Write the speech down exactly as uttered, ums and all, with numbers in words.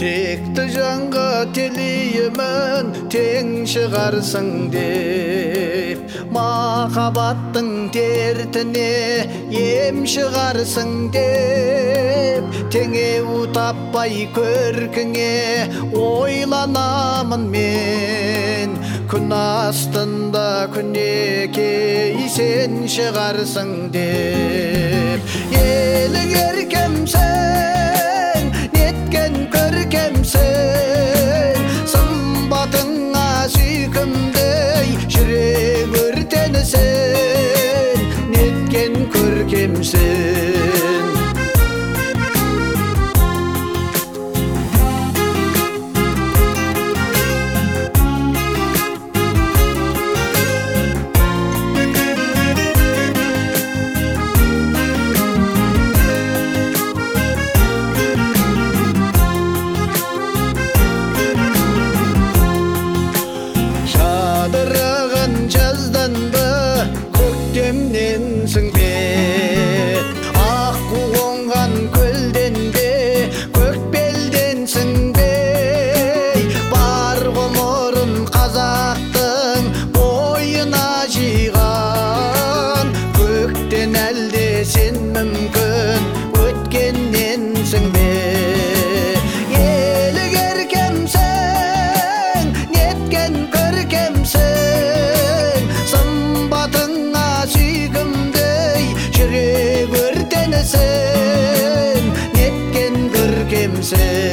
Tekti janға tileymen teң шығарсың деп, махаббаттың дертіне ем шығарсың деп, теңеу таппай көркіңе ойланамын мен. Күн астында күнекей сен шығарсың деп. Елік еркемсің, неткен көркемсің, сымбатыңа сүйкімдей жүрек өртенсің, неткен көркемсің. Жадыраған жаздан ба көктемненсің бе, ақ қонған көлден бе көкбелденсің бе. Бар ғұмырын қазақтың бойына жиған, көктен әлде сен мүмкін өткенненсің бе. Елік еркемсің, неткен көркемсің, сымбатыңа сүйкімдей жүрек өртенсің, неткен көркемсің.